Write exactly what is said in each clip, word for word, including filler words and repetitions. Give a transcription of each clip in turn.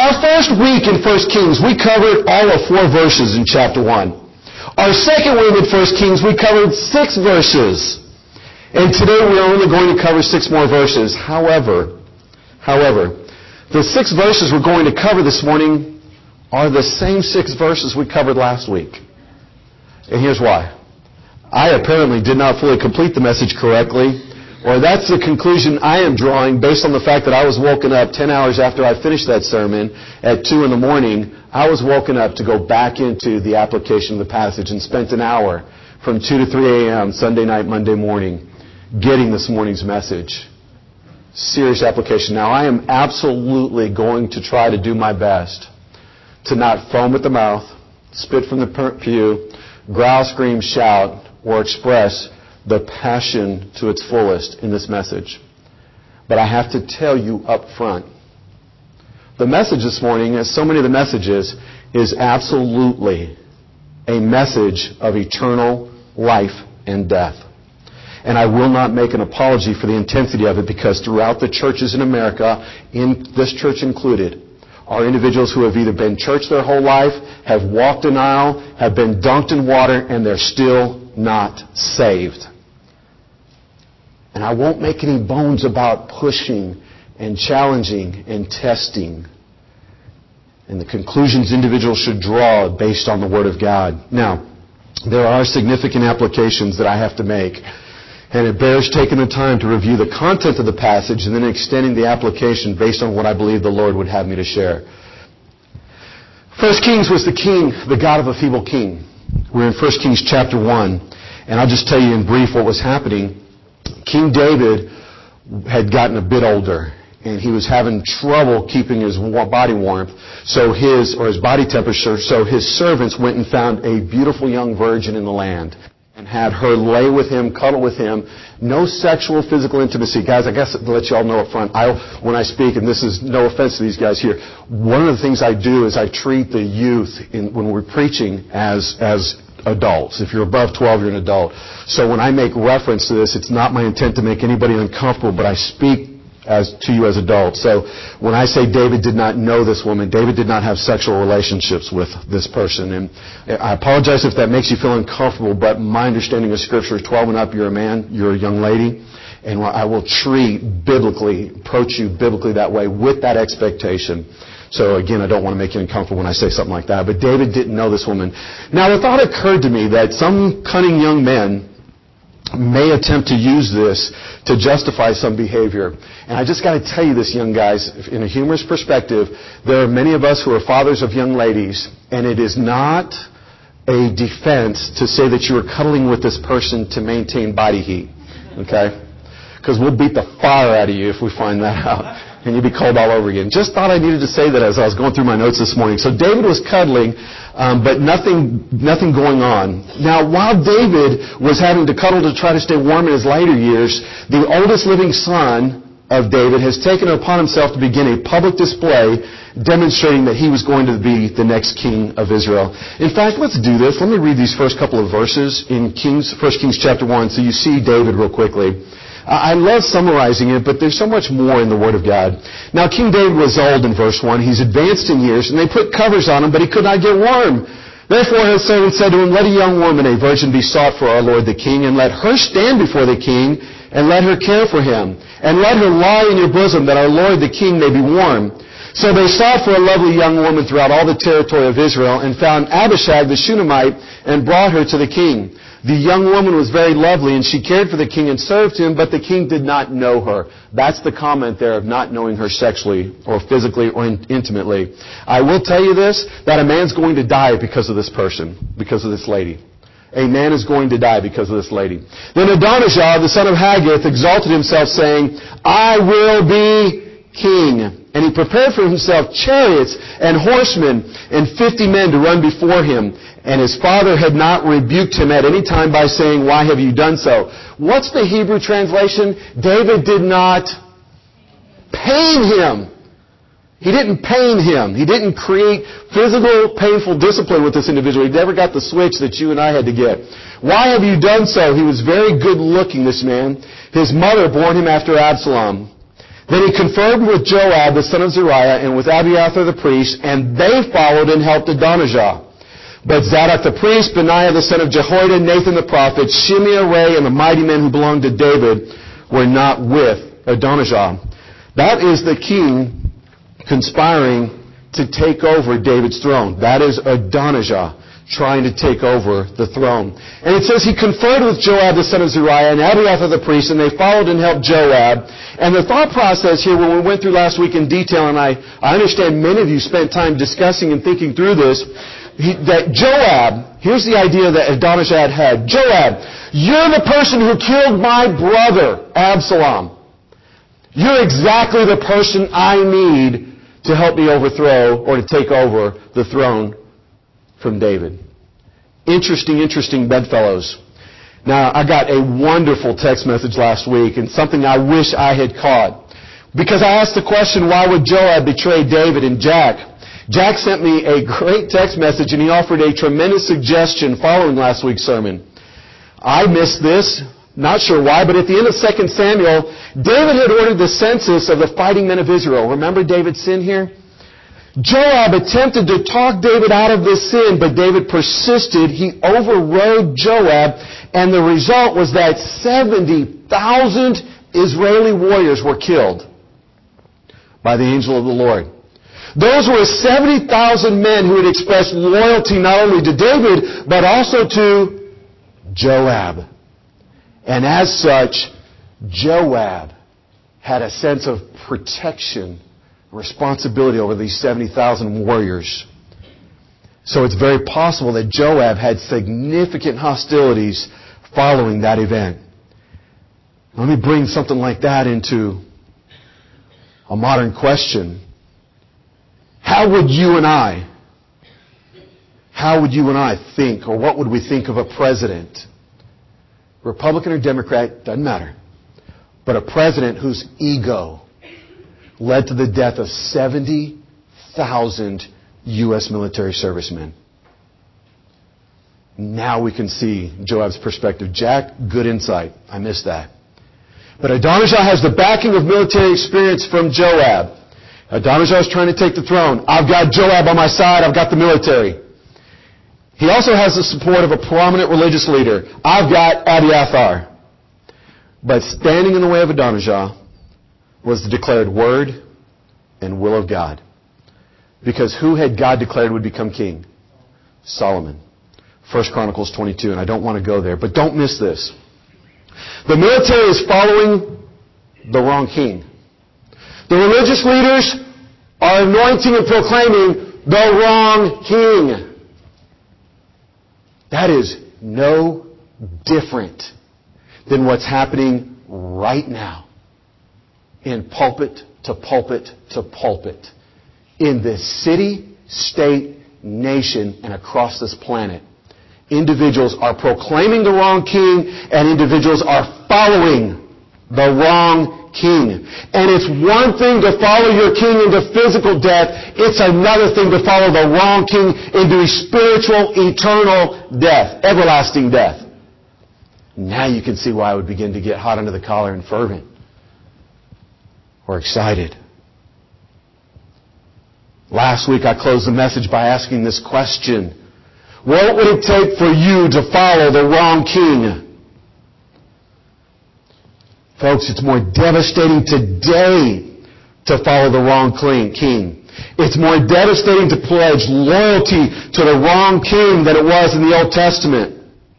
Our first week in First Kings, we covered all of four verses in chapter one. Our second week in First Kings, we covered six verses. And today we're only going to cover six more verses. However, however, the six verses we're going to cover this morning are the same six verses we covered last week. And here's why. I apparently did not fully complete the message correctly. Or that's the conclusion I am drawing based on the fact that I was woken up ten hours after I finished that sermon at two in the morning. I was woken up to go back into the application of the passage and spent an hour from two to three a.m. Sunday night, Monday morning getting this morning's message. Serious application. Now, I am absolutely going to try to do my best to not foam at the mouth, spit from the pew, growl, scream, shout, or express the passion to its fullest in this message. But I have to tell you up front, the message this morning, as so many of the messages, is absolutely a message of eternal life and death. And I will not make an apology for the intensity of it, because throughout the churches in America, in this church included, are individuals who have either been church their whole life, have walked an aisle, have been dunked in water, and they're still not saved. And I won't make any bones about pushing and challenging and testing and the conclusions individuals should draw based on the Word of God. Now, there are significant applications that I have to make, and it bears taking the time to review the content of the passage and then extending the application based on what I believe the Lord would have me to share. First Kings was the king, the God of a feeble king. We're in First Kings chapter one, and I'll just tell you in brief what was happening. King David had gotten a bit older, and he was having trouble keeping his body warmth, so his or his body temperature. So his servants went and found a beautiful young virgin in the land and had her lay with him, cuddle with him. No sexual, physical intimacy. Guys, I guess to let you all know up front, I, when I speak, and this is no offense to these guys here, one of the things I do is I treat the youth in, when we're preaching as as adults. If you're above twelve, you're an adult. So when I make reference to this, it's not my intent to make anybody uncomfortable, but I speak as to you as adults. So when I say David did not know this woman, David did not have sexual relationships with this person. And I apologize if that makes you feel uncomfortable, but my understanding of Scripture is twelve and up, you're a man, you're a young lady, and I will treat biblically, approach you biblically that way with that expectation. So again, I don't want to make you uncomfortable when I say something like that. But David didn't know this woman. Now, the thought occurred to me that some cunning young men may attempt to use this to justify some behavior. And I just got to tell you this, young guys, in a humorous perspective, there are many of us who are fathers of young ladies, and it is not a defense to say that you are cuddling with this person to maintain body heat. Okay? Because we'll beat the fire out of you if we find that out. And you'd be cold all over again. Just thought I needed to say that as I was going through my notes this morning. So David was cuddling, um, but nothing nothing going on. Now, while David was having to cuddle to try to stay warm in his later years, the oldest living son of David has taken it upon himself to begin a public display demonstrating that he was going to be the next king of Israel. In fact, let's do this. Let me read these first couple of verses in Kings, First Kings chapter one, so you see David real quickly. I love summarizing it, but there's so much more in the Word of God. Now, King David was old in verse one. He's advanced in years, and they put covers on him, but he could not get warm. Therefore his servant said to him, Let a young woman, a virgin, be sought for our Lord the king, and let her stand before the king, and let her care for him. And let her lie in your bosom, that our Lord the king may be warm. So they sought for a lovely young woman throughout all the territory of Israel, and found Abishag the Shunammite, and brought her to the king. The young woman was very lovely, and she cared for the king and served him, but the king did not know her. That's the comment there of not knowing her sexually or physically or in- intimately. I will tell you this, that a man's going to die because of this person, because of this lady. A man is going to die because of this lady. Then Adonijah, the son of Haggith, exalted himself, saying, I will be king. And he prepared for himself chariots and horsemen and fifty men to run before him. And his father had not rebuked him at any time by saying, Why have you done so? What's the Hebrew translation? David did not pain him. He didn't pain him. He didn't create physical, painful discipline with this individual. He never got the switch that you and I had to get. Why have you done so? He was very good looking, this man. His mother bore him after Absalom. Then he conferred with Joab, the son of Zeruiah, and with Abiathar the priest, and they followed and helped Adonijah. But Zadok the priest, Benaiah the son of Jehoiada, Nathan the prophet, Shimei, Ray, and the mighty men who belonged to David were not with Adonijah. That is the king conspiring to take over David's throne. That is Adonijah trying to take over the throne. And it says he conferred with Joab the son of Zeruiah and Abiathar the priest, and they followed and helped Joab. And the thought process here, when we went through last week in detail, and I, I understand many of you spent time discussing and thinking through this, he, that Joab, here's the idea that Adonijah had. Joab, you're the person who killed my brother, Absalom. You're exactly the person I need to help me overthrow or to take over the throne from David. Interesting, interesting bedfellows. Now, I got a wonderful text message last week, and something I wish I had caught. Because I asked the question, why would Joab betray David? And Jack, Jack sent me a great text message, and he offered a tremendous suggestion following last week's sermon. I missed this, not sure why, but at the end of Second Samuel, David had ordered the census of the fighting men of Israel. Remember David's sin here? Joab attempted to talk David out of this sin, but David persisted. He overrode Joab, and the result was that seventy thousand Israeli warriors were killed by the angel of the Lord. Those were seventy thousand men who had expressed loyalty not only to David, but also to Joab. And as such, Joab had a sense of protection, responsibility over these seventy thousand warriors. So it's very possible that Joab had significant hostilities following that event. Let me bring something like that into a modern question. How would you and I, how would you and I think, or what would we think of a president? Republican or Democrat, doesn't matter. But a president whose ego led to the death of seventy thousand U S military servicemen. Now we can see Joab's perspective. Jack, good insight. I missed that. But Adonijah has the backing of military experience from Joab. Adonijah is trying to take the throne. I've got Joab on my side. I've got the military. He also has the support of a prominent religious leader. I've got Abiathar. But standing in the way of Adonijah was the declared word and will of God. Because who had God declared would become king? Solomon. First Chronicles twenty-two, and I don't want to go there, but don't miss this. The military is following the wrong king. The religious leaders are anointing and proclaiming the wrong king. That is no different than what's happening right now in pulpit to pulpit to pulpit in this city, state, nation, and across this planet. Individuals are proclaiming the wrong king, and individuals are following the wrong king. And it's one thing to follow your king into physical death. It's another thing to follow the wrong king into spiritual, eternal death, everlasting death. Now you can see why I would begin to get hot under the collar and fervent or excited. Last week I closed the message by asking this question. What would it take for you to follow the wrong king? Folks, it's more devastating today to follow the wrong king. It's more devastating to pledge loyalty to the wrong king than it was in the Old Testament.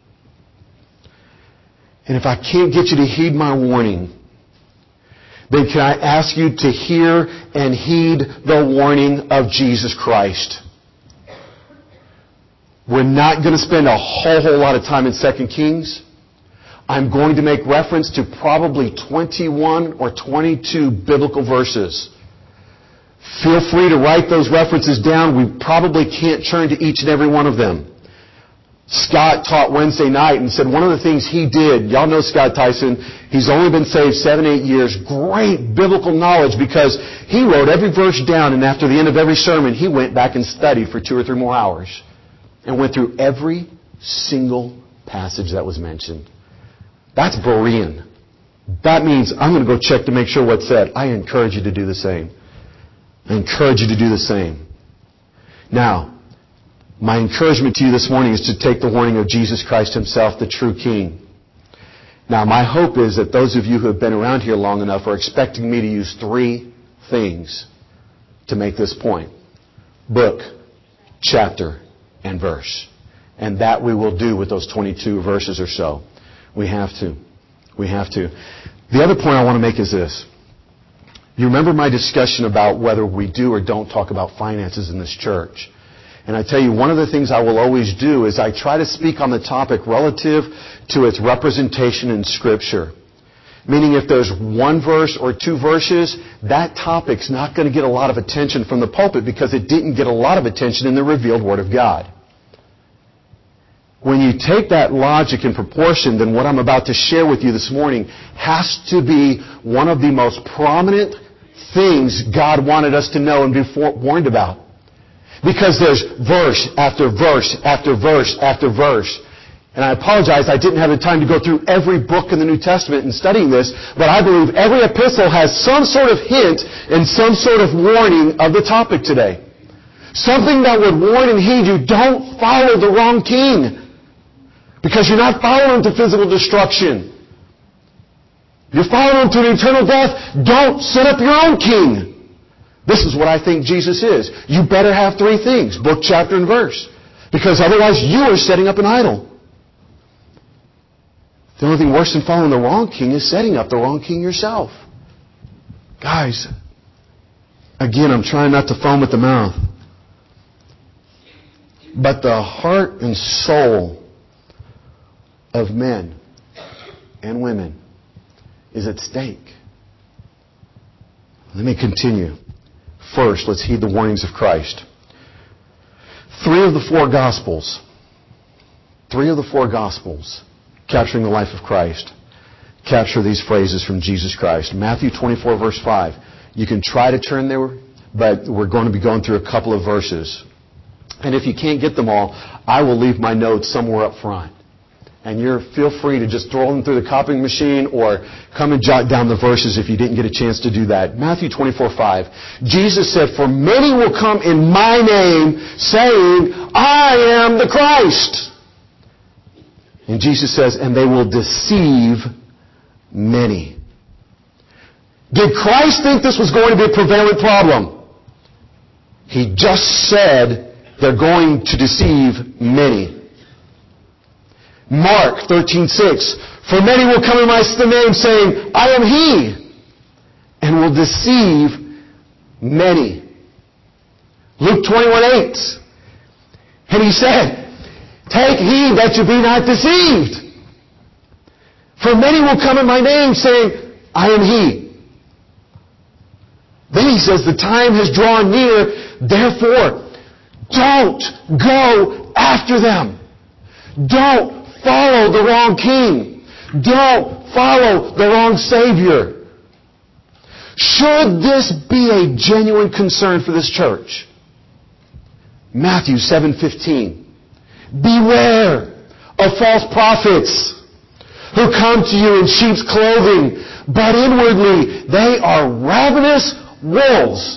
And if I can't get you to heed my warning, then can I ask you to hear and heed the warning of Jesus Christ? We're not going to spend a whole, whole lot of time in Second Kings. I'm going to make reference to probably twenty-one or twenty-two biblical verses. Feel free to write those references down. We probably can't turn to each and every one of them. Scott taught Wednesday night and said one of the things he did, y'all know Scott Tyson, he's only been saved seven, eight years, great biblical knowledge because he wrote every verse down, and after the end of every sermon, he went back and studied for two or three more hours and went through every single passage that was mentioned. That's Berean. that means I'm going to go check to make sure what's said. I encourage you to do the same. I encourage you to do the same. Now, my encouragement to you this morning is to take the warning of Jesus Christ Himself, the true King. Now, my hope is that those of you who have been around here long enough are expecting me to use three things to make this point. Book, chapter, and verse. And that we will do with those twenty-two verses or so. We have to. We have to. The other point I want to make is this. You remember my discussion about whether we do or don't talk about finances in this church. And I tell you, one of the things I will always do is I try to speak on the topic relative to its representation in Scripture. Meaning if there's one verse or two verses, that topic's not going to get a lot of attention from the pulpit because it didn't get a lot of attention in the revealed Word of God. When you take that logic and proportion, then what I'm about to share with you this morning has to be one of the most prominent things God wanted us to know and be warned about. Because there's verse after verse after verse after verse. And I apologize, I didn't have the time to go through every book in the New Testament in studying this, but I believe every epistle has some sort of hint and some sort of warning of the topic today. Something that would warn and heed you, don't follow the wrong king. Because you're not following to physical destruction. You're following to an eternal death. Don't set up your own king. This is what I think Jesus is. You better have three things, book, chapter, and verse. Because otherwise you are setting up an idol. The only thing worse than following the wrong king is setting up the wrong king yourself. Guys, again, I'm trying not to foam at the mouth. But the heart and soul of men and women is at stake. Let me continue. First, let's heed the warnings of Christ. Three of the four Gospels, three of the four Gospels capturing the life of Christ capture these phrases from Jesus Christ. Matthew twenty-four, verse five. You can try to turn there, but we're going to be going through a couple of verses. And if you can't get them all, I will leave my notes somewhere up front. And you're feel free to just throw them through the copying machine or come and jot down the verses if you didn't get a chance to do that. Matthew twenty-four, five. Jesus said, "For many will come in my name, saying, I am the Christ." And Jesus says, "And they will deceive many." Did Christ think this was going to be a prevalent problem? He just said they're going to deceive many. Mark thirteen, six. "For many will come in my name, saying, I am He, and will deceive many." Luke twenty-one, eight. And He said, "Take heed that you be not deceived. For many will come in my name, saying, I am He." Then He says, "The time has drawn near, therefore, don't go after them." Don't follow the wrong king. Don't follow the wrong Savior. Should this be a genuine concern for this church? Matthew seven, fifteen. "Beware of false prophets who come to you in sheep's clothing, but inwardly they are ravenous wolves."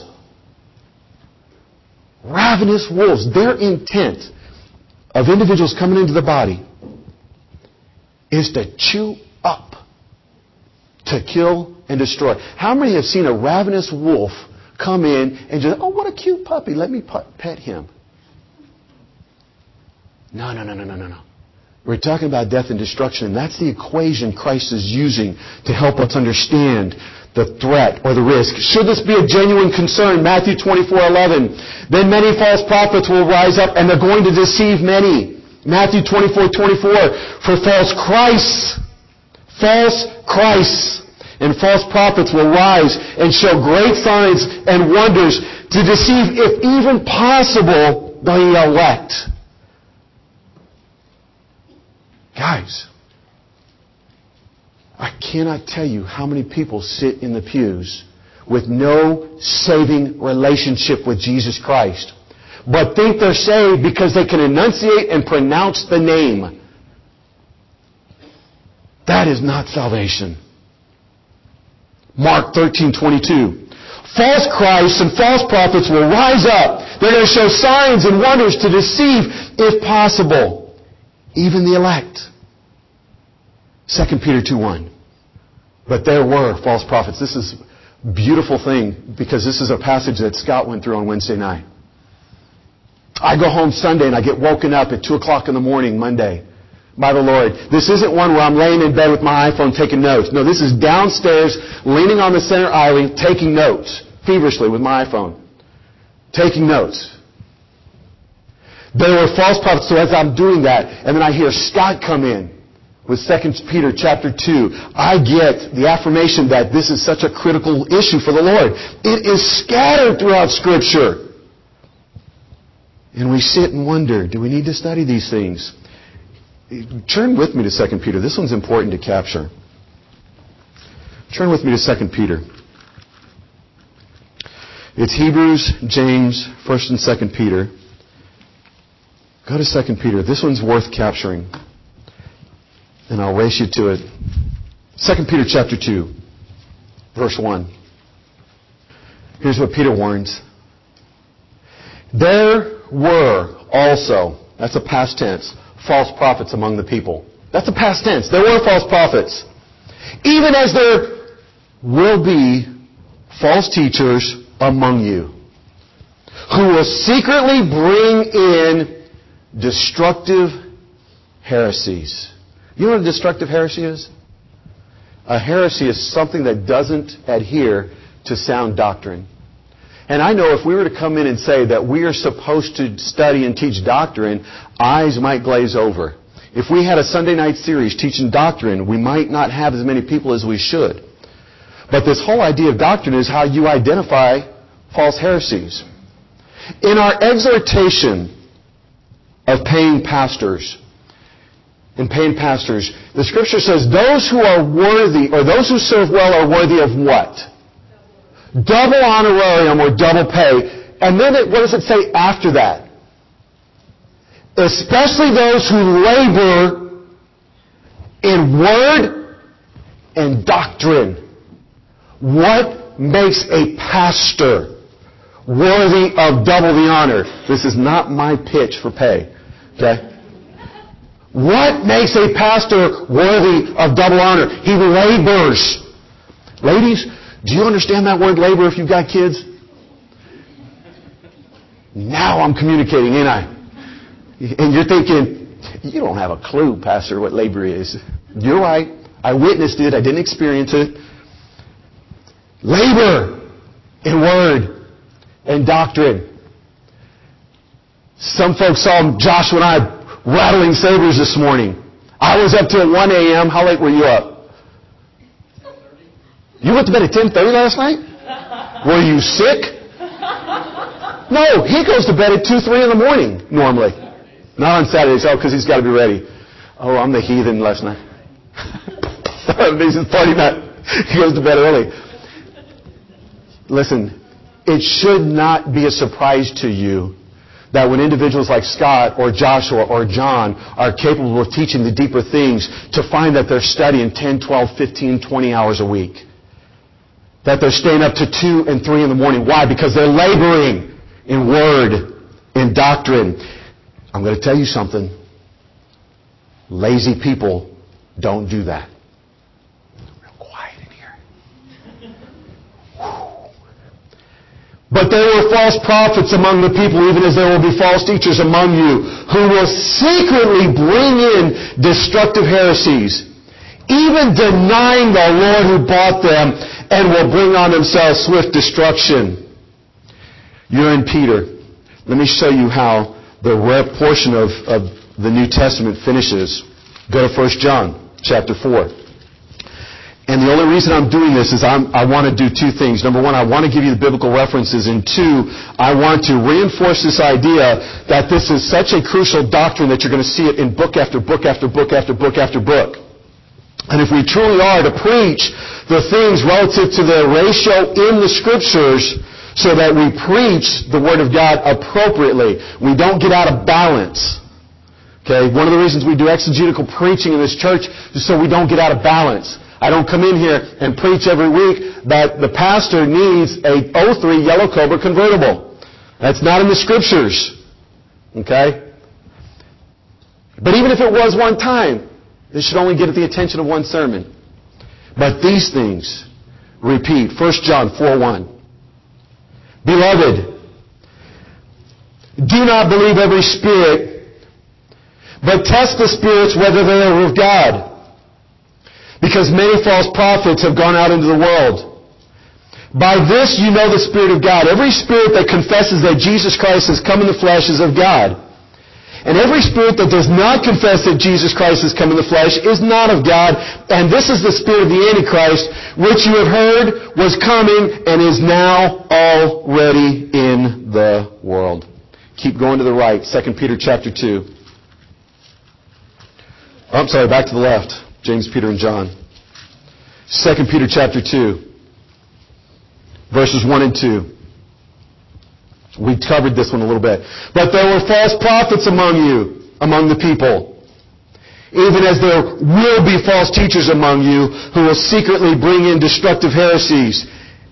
Ravenous wolves. Their intent of individuals coming into the body is to chew up, to kill and destroy. How many have seen a ravenous wolf come in and just, "Oh, what a cute puppy, let me pet him"? No, no, no, no, no, no, no. We're talking about death and destruction, and that's the equation Christ is using to help us understand the threat or the risk. Should this be a genuine concern? Matthew twenty-four, eleven. "Then many false prophets will rise up, and they're going to deceive many." Matthew twenty-four, twenty-four. "For false Christs, false Christs, and false prophets will rise and show great signs and wonders to deceive, if even possible, the elect." Guys, I cannot tell you how many people sit in the pews with no saving relationship with Jesus Christ, but think they're saved because they can enunciate and pronounce the name. That is not salvation. Mark thirteen twenty-two. False Christs and false prophets will rise up. They're going to show signs and wonders to deceive, if possible, even the elect. Second Peter two one. But there were false prophets. This is a beautiful thing because this is a passage that Scott went through on Wednesday night. I go home Sunday and I get woken up at two o'clock in the morning Monday by the Lord. This isn't one where I'm laying in bed with my iPhone taking notes. No, this is downstairs, leaning on the center island, taking notes, feverishly with my iPhone. Taking notes. There were false prophets, so as I'm doing that, and then I hear Scott come in with Second Peter chapter two, I get the affirmation that this is such a critical issue for the Lord. It is scattered throughout Scripture. And we sit and wonder, do we need to study these things? Turn with me to Second Peter. This one's important to capture. Turn with me to Second Peter. It's Hebrews, James, First and Second Peter. Go to Second Peter. This one's worth capturing. And I'll race you to it. Second Peter chapter two, verse one. Here's what Peter warns. There were also, that's a past tense, false prophets among the people. That's a past tense. There were false prophets. Even as there will be false teachers among you, who will secretly bring in destructive heresies. You know what a destructive heresy is? A heresy is something that doesn't adhere to sound doctrine. And I know if we were to come in and say that we are supposed to study and teach doctrine, eyes might glaze over. If we had a Sunday night series teaching doctrine, we might not have as many people as we should. But this whole idea of doctrine is how you identify false heresies. In our exhortation of paying pastors, in paying pastors, the Scripture says those who are worthy, or those who serve well are worthy of what? Double honorarium or double pay. And then it, what does it say after that? Especially those who labor in word and doctrine. What makes a pastor worthy of double the honor? This is not my pitch for pay. Okay? What makes a pastor worthy of double honor? He labors. Ladies, do you understand that word labor if you've got kids? Now I'm communicating, ain't I? And you're thinking, you don't have a clue, Pastor, what labor is. You're right. I witnessed it. I didn't experience it. Labor in word and doctrine. Some folks saw Joshua and I rattling sabers this morning. I was up till one a.m. How late were you up? You went to bed at ten thirty last night? Were you sick? No, he goes to bed at two, three in the morning, normally. Not on Saturdays. Oh, because he's got to be ready. Oh, I'm the heathen last night. This is party night. He goes to bed early. Listen, it should not be a surprise to you that when individuals like Scott or Joshua or John are capable of teaching the deeper things, to find that they're studying ten, twelve, fifteen, twenty hours a week. That they're staying up to two and three in the morning. Why? Because they're laboring in word, in doctrine. I'm going to tell you something. Lazy people don't do that. Real quiet in here. But there were false prophets among the people, even as there will be false teachers among you, who will secretly bring in destructive heresies, even denying the Lord who bought them, and will bring on themselves swift destruction. You're in Peter. Let me show you how the rare portion of, of the New Testament finishes. Go to First John chapter four. And the only reason I'm doing this is I'm, I want to do two things. Number one, I want to give you the biblical references. And two, I want to reinforce this idea that this is such a crucial doctrine that you're going to see it in book after book after book after book after book. And if we truly are to preach the things relative to the ratio in the Scriptures so that we preach the Word of God appropriately, we don't get out of balance. Okay, one of the reasons we do exegetical preaching in this church is so we don't get out of balance. I don't come in here and preach every week that the pastor needs a oh three Yellow Cobra convertible. That's not in the Scriptures. Okay? But even if it was one time, this should only get at the attention of one sermon. But these things repeat. First John four one. Beloved, do not believe every spirit, but test the spirits whether they are of God. Because many false prophets have gone out into the world. By this you know the Spirit of God. Every spirit that confesses that Jesus Christ has come in the flesh is of God. And every spirit that does not confess that Jesus Christ has come in the flesh is not of God. And this is the spirit of the Antichrist, which you have heard was coming and is now already in the world. Keep going to the right. Second Peter chapter two. Oh, I'm sorry, back to the left. James, Peter, and John. Second Peter chapter two. Verses one and two. We covered this one a little bit. But there were false prophets among you, among the people, even as there will be false teachers among you who will secretly bring in destructive heresies.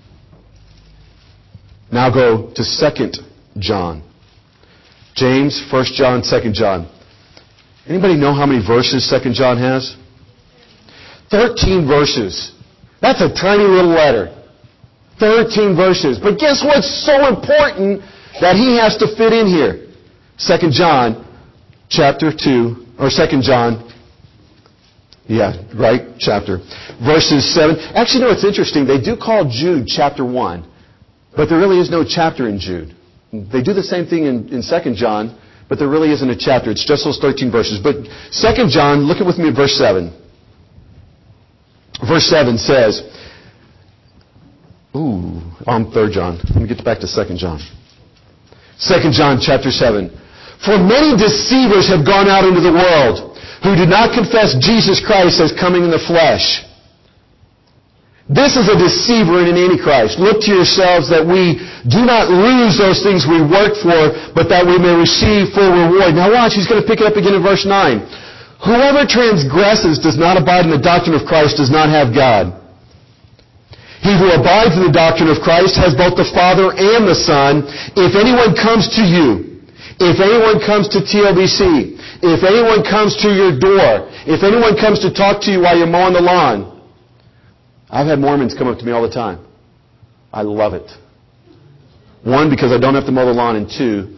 Now go to Second John. James, First John, Second John. Anybody know how many verses Second John has? Thirteen verses. That's a tiny little letter. Thirteen verses. But guess what's so important that he has to fit in here? Second John, chapter two, or Second John, yeah, right, chapter, verses seven. Actually, no, it's interesting. They do call Jude chapter one, but there really is no chapter in Jude. They do the same thing in, in Second John, but there really isn't a chapter. It's just those thirteen verses. But Second John, look at with me at verse seven. Verse seven says, Ooh, on Third John. Let me get back to Second John. Second John chapter seven. For many deceivers have gone out into the world who do not confess Jesus Christ as coming in the flesh. This is a deceiver and an antichrist. Look to yourselves that we do not lose those things we work for, but that we may receive full reward. Now watch, he's going to pick it up again in verse nine. Whoever transgresses does not abide in the doctrine of Christ does not have God. He who abides in the doctrine of Christ has both the Father and the Son. If anyone comes to you, if anyone comes to T L B C, if anyone comes to your door, if anyone comes to talk to you while you're mowing the lawn, I've had Mormons come up to me all the time. I love it. One, because I don't have to mow the lawn, and two,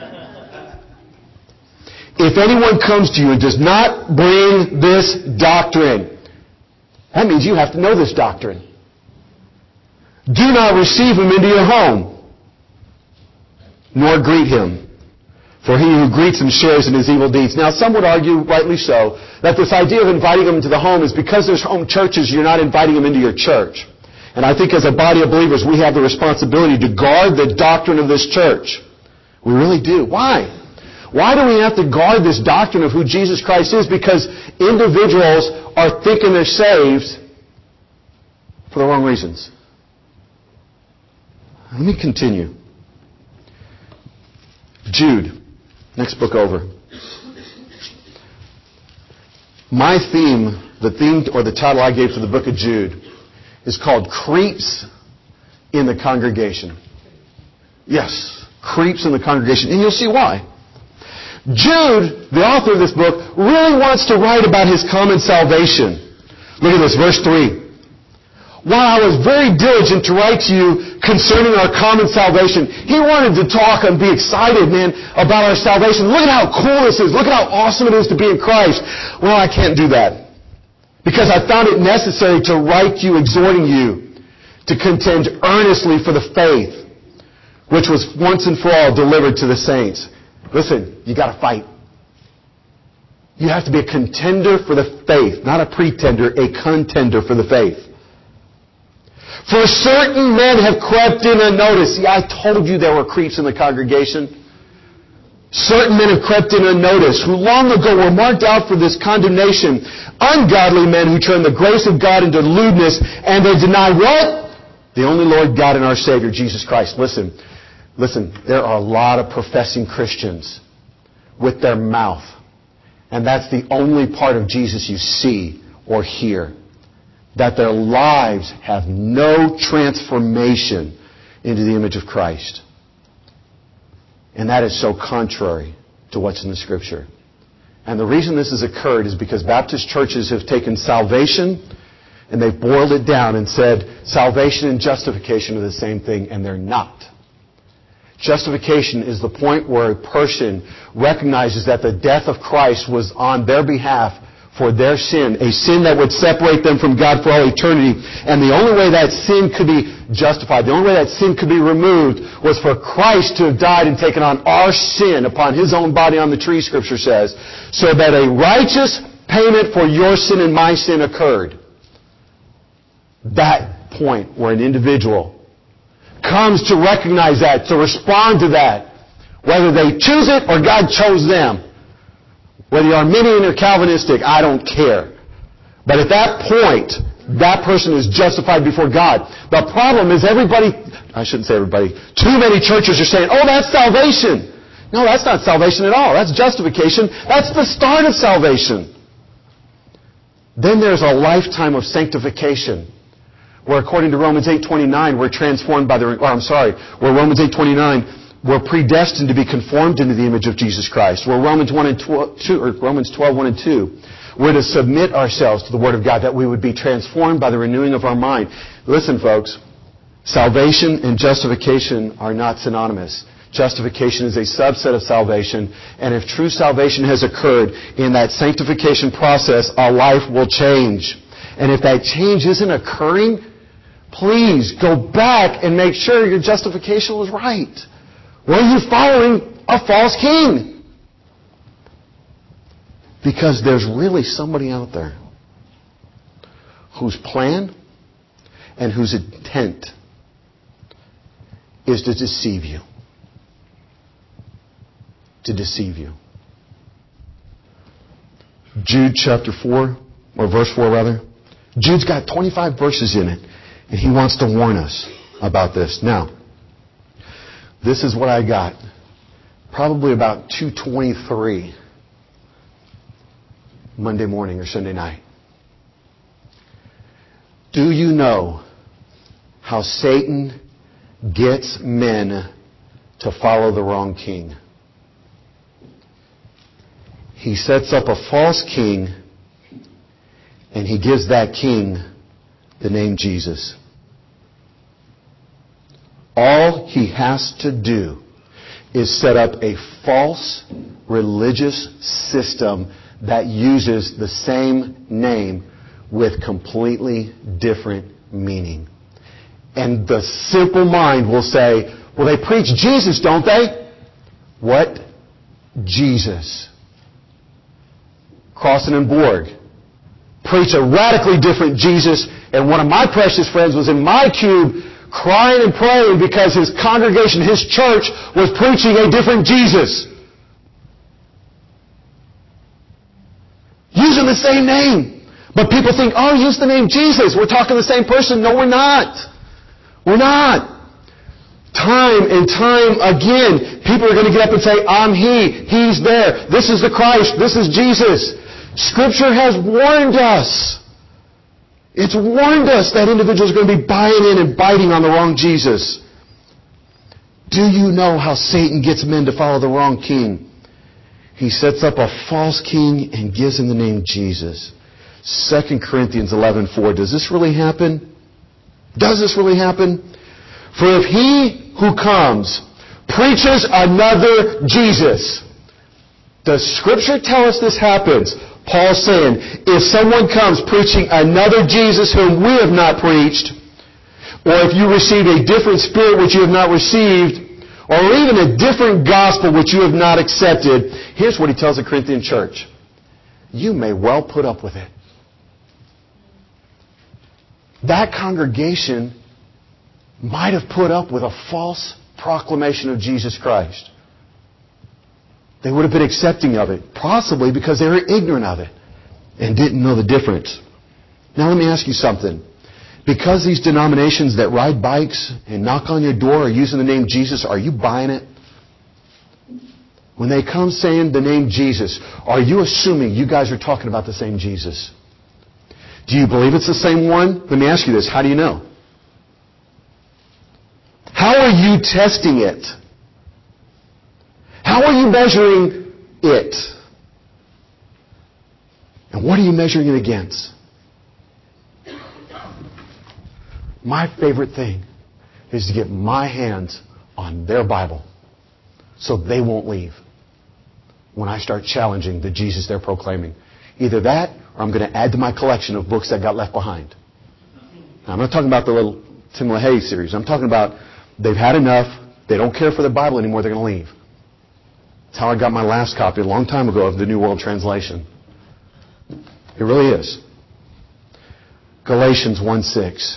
if anyone comes to you and does not bring this doctrine, that means you have to know this doctrine. Do not receive him into your home, nor greet him. For he who greets him shares in his evil deeds. Now, some would argue, rightly so, that this idea of inviting him into the home is because there's home churches, you're not inviting him into your church. And I think as a body of believers, we have the responsibility to guard the doctrine of this church. We really do. Why? Why do we have to guard this doctrine of who Jesus Christ is? Because individuals are thinking they're saved for the wrong reasons. Let me continue. Jude. Next book over. My theme, the theme or the title I gave to the book of Jude is called Creeps in the Congregation. Yes, creeps in the congregation. And you'll see why. Jude, the author of this book, really wants to write about his common salvation. Look at this, verse three. While I was very diligent to write to you concerning our common salvation, he wanted to talk and be excited, man, about our salvation. Look at how cool this is. Look at how awesome it is to be in Christ. Well, I can't do that. Because I found it necessary to write to you, exhorting you to contend earnestly for the faith, which was once and for all delivered to the saints. Listen, you got to fight. You have to be a contender for the faith, not a pretender, a contender for the faith. For certain men have crept in unnoticed. See, I told you there were creeps in the congregation. Certain men have crept in unnoticed, who long ago were marked out for this condemnation. Ungodly men who turn the grace of God into lewdness, and they deny what? The only Lord God and our Savior, Jesus Christ. Listen, listen, there are a lot of professing Christians with their mouth, and that's the only part of Jesus you see or hear. that their lives have no transformation into the image of Christ. And that is so contrary to what's in the Scripture. And the reason this has occurred is because Baptist churches have taken salvation and they've boiled it down and said salvation and justification are the same thing, and they're not. Justification is the point where a person recognizes that the death of Christ was on their behalf for their sin, a sin that would separate them from God for all eternity. And the only way that sin could be justified, the only way that sin could be removed, was for Christ to have died and taken on our sin upon His own body on the tree, Scripture says, so that a righteous payment for your sin and my sin occurred. That point where an individual comes to recognize that, to respond to that, whether they choose it or God chose them. Whether you're Arminian or Calvinistic, I don't care. But at that point, that person is justified before God. The problem is everybody, I shouldn't say everybody, too many churches are saying, oh, that's salvation. No, that's not salvation at all. That's justification. That's the start of salvation. Then there's a lifetime of sanctification, where according to Romans eight twenty-nine, we're transformed by the, or I'm sorry, where Romans eight twenty-nine, we're predestined to be conformed into the image of Jesus Christ. Where Romans one and two, or Romans twelve, one and two, we're to submit ourselves to the Word of God, that we would be transformed by the renewing of our mind. Listen, folks, salvation and justification are not synonymous. Justification is a subset of salvation, and if true salvation has occurred in that sanctification process, our life will change. And if that change isn't occurring, please go back and make sure your justification was right. Were you following a false king? Because there's really somebody out there whose plan and whose intent is to deceive you. To deceive you. Jude chapter four, or verse four rather. Jude's got twenty-five verses in it, and he wants to warn us about this. Now, this is what I got. Probably about two twenty-three Monday morning or Sunday night. Do you know how Satan gets men to follow the wrong king? He sets up a false king, and he gives that king the name Jesus. All he has to do is set up a false religious system that uses the same name with completely different meaning. And the simple mind will say, well, they preach Jesus, don't they? What? Jesus. Crossan and Borg preach a radically different Jesus, and one of my precious friends was in my cube crying and praying because his congregation, his church, was preaching a different Jesus. Using the same name. But people think, oh, use the name Jesus. We're talking the same person. No, we're not. We're not. Time and time again, people are going to get up and say, I'm He. He's there. This is the Christ. This is Jesus. Scripture has warned us. It's warned us that individuals are going to be buying in and biting on the wrong Jesus. Do you know how Satan gets men to follow the wrong king? He sets up a false king and gives him the name Jesus. Second Corinthians eleven four. Does this really happen? Does this really happen? For if he who comes preaches another Jesus. Does Scripture tell us this happens? Paul's saying, if someone comes preaching another Jesus whom we have not preached, or if you receive a different spirit which you have not received, or even a different gospel which you have not accepted, here's what he tells the Corinthian church. You may well put up with it. That congregation might have put up with a false proclamation of Jesus Christ. They would have been accepting of it, possibly because they were ignorant of it and didn't know the difference. Now let me ask you something. Because these denominations that ride bikes and knock on your door are using the name Jesus, are you buying it? When they come saying the name Jesus, are you assuming you guys are talking about the same Jesus? Do you believe it's the same one? Let me ask you this. How do you know? How are you testing it? How are you measuring it? And what are you measuring it against? My favorite thing is to get my hands on their Bible so they won't leave when I start challenging the Jesus they're proclaiming. Either that, or I'm going to add to my collection of books that got left behind. Now, I'm not talking about the little Tim LaHaye series. I'm talking about they've had enough. They don't care for the Bible anymore. They're going to leave. That's how I got my last copy a long time ago of the New World Translation. It really is. Galatians one six.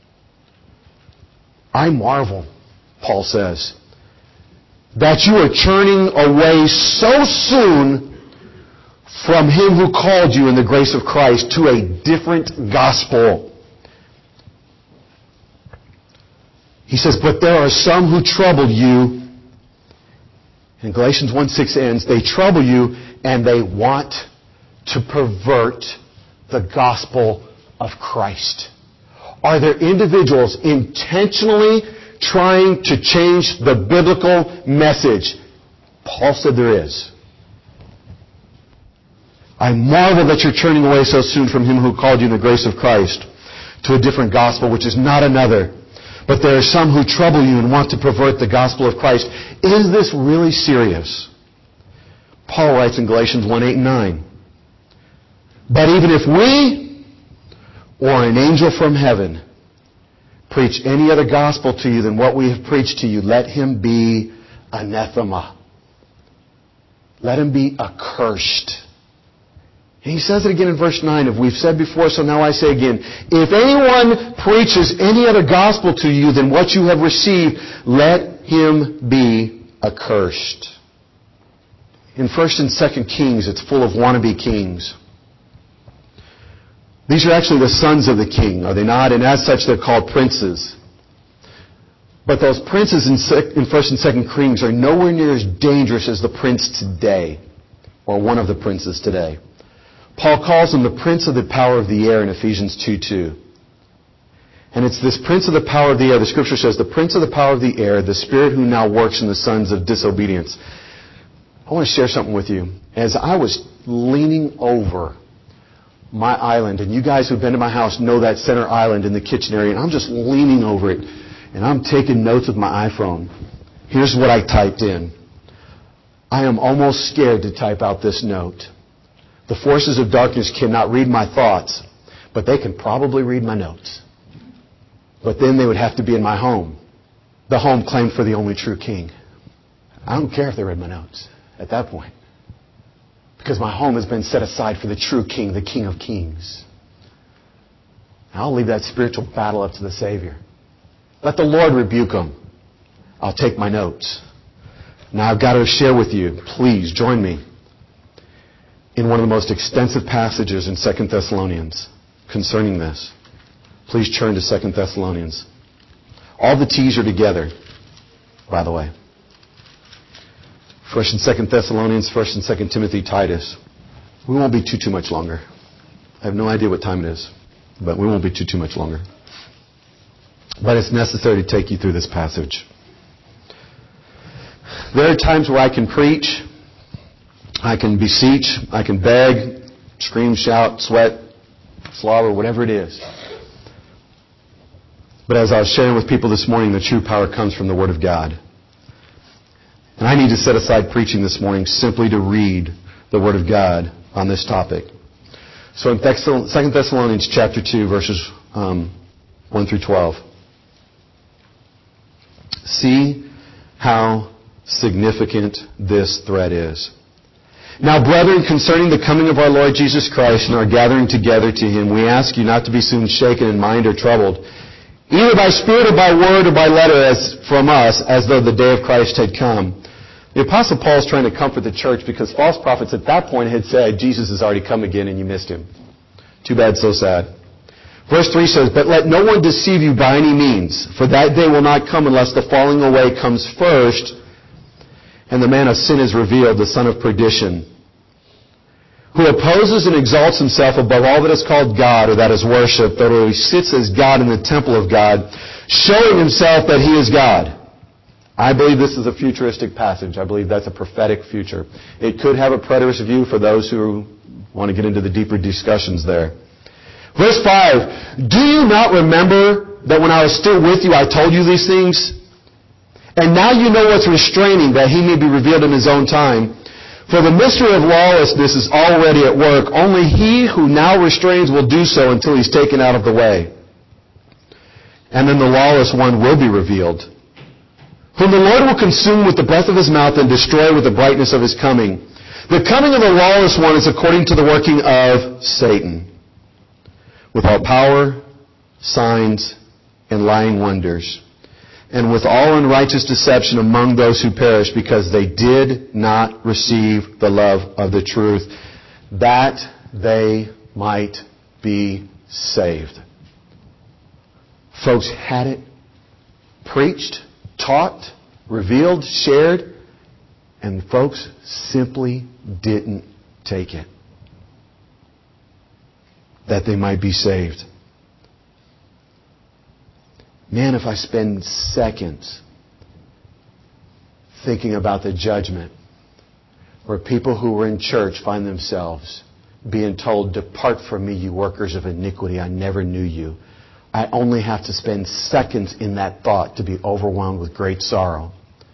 I marvel, Paul says, that you are turning away so soon from Him who called you in the grace of Christ to a different gospel. He says, but there are some who trouble you. And Galatians one six ends, they trouble you and they want to pervert the gospel of Christ. Are there individuals intentionally trying to change the biblical message? Paul said there is. I marvel that you're turning away so soon from Him who called you in the grace of Christ to a different gospel, which is not another. But there are some who trouble you and want to pervert the gospel of Christ. Is this really serious? Paul writes in Galatians one eight and nine. But even if we or an angel from heaven preach any other gospel to you than what we have preached to you, let him be anathema. Let him be accursed. And he says it again in verse nine. If we've said before, so now I say again. If anyone preaches any other gospel to you than what you have received, let him be accursed. In First and Second Kings, it's full of wannabe kings. These are actually the sons of the king, are they not? And as such, they're called princes. But those princes in First and Second Kings are nowhere near as dangerous as the prince today, or one of the princes today. Paul calls him the prince of the power of the air in Ephesians two two. And it's this prince of the power of the air, the scripture says, the prince of the power of the air, the spirit who now works in the sons of disobedience. I want to share something with you. As I was leaning over my island, and you guys who've been to my house know that center island in the kitchen area, and I'm just leaning over it, and I'm taking notes with my iPhone. Here's what I typed in. I am almost scared to type out this note. The forces of darkness cannot read my thoughts, but they can probably read my notes. But then they would have to be in my home, the home claimed for the only true king. I don't care if they read my notes at that point, because my home has been set aside for the true king, the King of Kings. I'll leave that spiritual battle up to the Savior. Let the Lord rebuke them. I'll take my notes. Now I've got to share with you, please join me in one of the most extensive passages in Second Thessalonians concerning this. Please turn to Second Thessalonians. All the T's are together, by the way. First and Second Thessalonians, First and Second Timothy, Titus. We won't be too, too much longer. I have no idea what time it is, but we won't be too, too much longer. But it's necessary to take you through this passage. There are times where I can preach, I can beseech, I can beg, scream, shout, sweat, slobber, whatever it is. But as I was sharing with people this morning, the true power comes from the Word of God. And I need to set aside preaching this morning simply to read the Word of God on this topic. So in Second Thessalonians chapter two, verses um, one through twelve. See how significant this thread is. Now, brethren, concerning the coming of our Lord Jesus Christ and our gathering together to Him, we ask you not to be soon shaken in mind or troubled, either by spirit or by word or by letter as from us, as though the day of Christ had come. The Apostle Paul is trying to comfort the church because false prophets at that point had said, Jesus has already come again and you missed Him. Too bad, so sad. Verse three says, but let no one deceive you by any means, for that day will not come unless the falling away comes first, and the man of sin is revealed, the son of perdition, who opposes and exalts himself above all that is called God or that is worshipped, though he sits as God in the temple of God, showing himself that he is God. I believe this is a futuristic passage. I believe that's a prophetic future. It could have a preterist view for those who want to get into the deeper discussions there. Verse five, do you not remember that when I was still with you, I told you these things? And now you know what's restraining, that he may be revealed in his own time. For the mystery of lawlessness is already at work. Only he who now restrains will do so until he's taken out of the way. And then the lawless one will be revealed, whom the Lord will consume with the breath of his mouth and destroy with the brightness of his coming. The coming of the lawless one is according to the working of Satan, with all power, signs, and lying wonders, and with all unrighteous deception among those who perish, because they did not receive the love of the truth, that they might be saved. Folks had it preached, taught, revealed, shared, and folks simply didn't take it, that they might be saved. Man, if I spend seconds thinking about the judgment where people who were in church find themselves being told, depart from me, you workers of iniquity, I never knew you. I only have to spend seconds in that thought to be overwhelmed with great sorrow.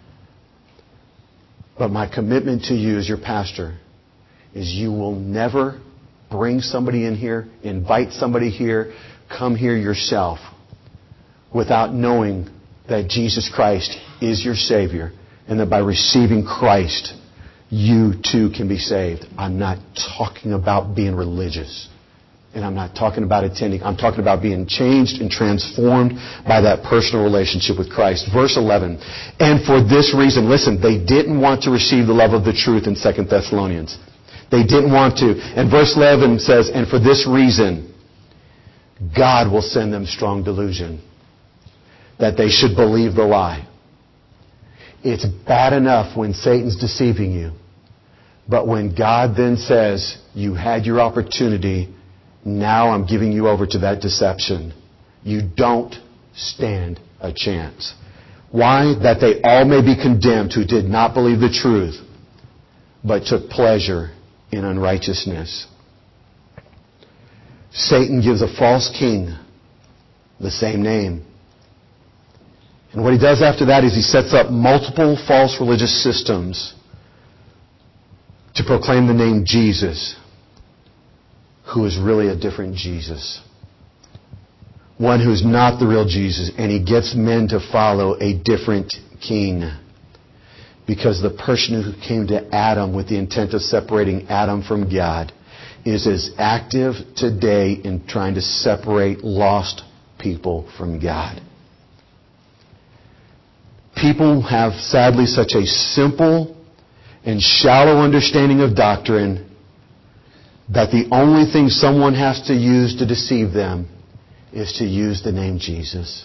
But my commitment to you as your pastor is you will never bring somebody in here, invite somebody here, come here yourself, without knowing that Jesus Christ is your Savior, and that by receiving Christ, you too can be saved. I'm not talking about being religious, and I'm not talking about attending. I'm talking about being changed and transformed by that personal relationship with Christ. Verse eleven, and for this reason, listen, they didn't want to receive the love of the truth in Second Thessalonians. They didn't want to. And verse eleven says, and for this reason, God will send them strong delusion, that they should believe the lie. It's bad enough when Satan's deceiving you. But when God then says, you had your opportunity, now I'm giving you over to that deception, you don't stand a chance. Why? That they all may be condemned who did not believe the truth, but took pleasure in unrighteousness. Satan gives a false king the same name. And what he does after that is he sets up multiple false religious systems to proclaim the name Jesus, who is really a different Jesus. One who's not the real Jesus. And he gets men to follow a different king. Because the person who came to Adam with the intent of separating Adam from God is as active today in trying to separate lost people from God. People have, sadly, such a simple and shallow understanding of doctrine that the only thing someone has to use to deceive them is to use the name Jesus.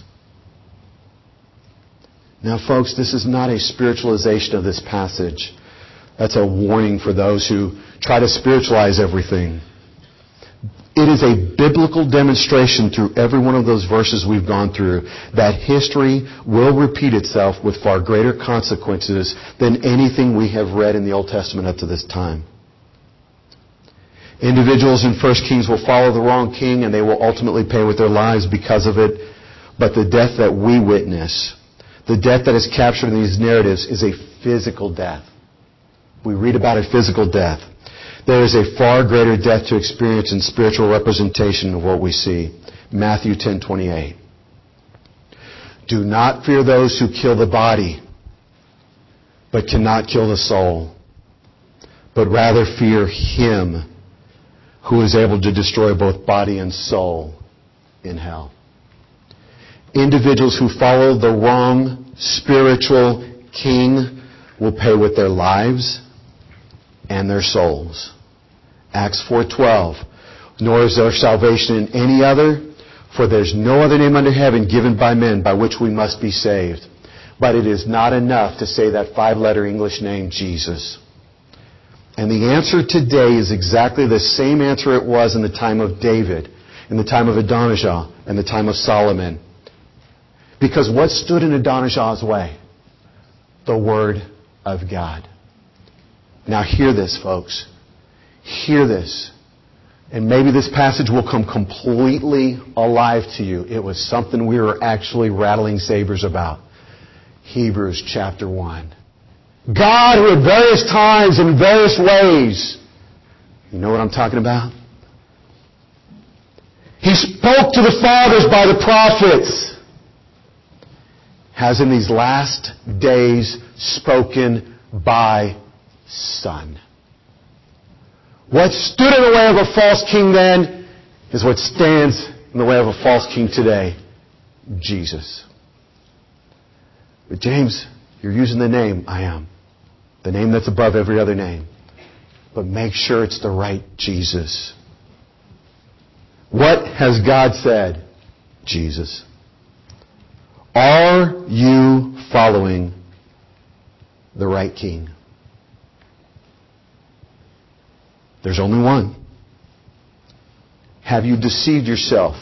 Now, folks, this is not a spiritualization of this passage. That's a warning for those who try to spiritualize everything. It is a biblical demonstration through every one of those verses we've gone through that history will repeat itself with far greater consequences than anything we have read in the Old Testament up to this time. Individuals in First Kings will follow the wrong king and they will ultimately pay with their lives because of it. But the death that we witness, the death that is captured in these narratives, is a physical death. We read about a physical death. There is a far greater death to experience in spiritual representation of what we see. Matthew ten twenty-eight. Do not fear those who kill the body, but cannot kill the soul, but rather fear Him who is able to destroy both body and soul in hell. Individuals who follow the wrong spiritual king will pay with their lives and their souls. Acts four twelve. Nor is there salvation in any other, for there's no other name under heaven given by men by which we must be saved. But it is not enough to say that five-letter English name, Jesus. And the answer today is exactly the same answer it was in the time of David, in the time of Adonijah, and the time of Solomon. Because what stood in Adonijah's way? The Word of God. Now hear this, folks. Hear this. And maybe this passage will come completely alive to you. It was something we were actually rattling sabers about. Hebrews chapter one. God, who at various times in various ways, you know what I'm talking about? He spoke to the fathers by the prophets, has in these last days spoken by Son. What stood in the way of a false king then is what stands in the way of a false king today. Jesus. But James, you're using the name. I am. The name that's above every other name. But make sure it's the right Jesus. What has God said? Jesus. Are you following the right king? There's only one. Have you deceived yourself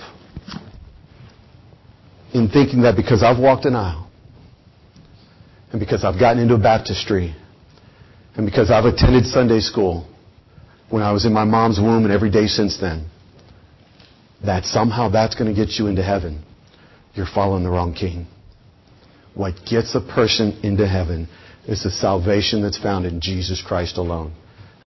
in thinking that because I've walked an aisle, and because I've gotten into a baptistry, and because I've attended Sunday school when I was in my mom's womb and every day since then, that somehow that's going to get you into heaven? You're following the wrong king. What gets a person into heaven is the salvation that's found in Jesus Christ alone.